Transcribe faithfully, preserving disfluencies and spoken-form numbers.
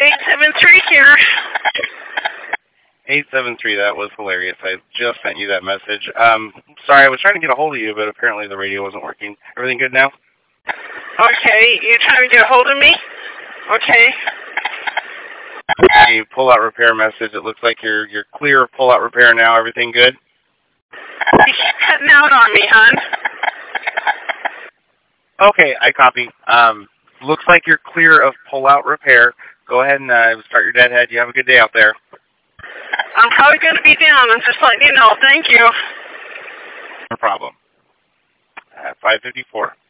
eight seven three here. eight seven three, that was hilarious. I just sent you that message. Um, sorry, I was trying to get a hold of you, but apparently the radio wasn't working. Everything good now? Okay, you're trying to get a hold of me? Okay. A pull-out repair message. It looks like you're you're clear of pull-out repair now. Everything good? You keep cutting out on me, hon. Okay, I copy. Um, looks like you're clear of pull-out repair. Go ahead and uh, start your deadhead. You have a good day out there. I'm probably going to be down. I'm just letting you know. Thank you. No problem. Uh, five fifty-four.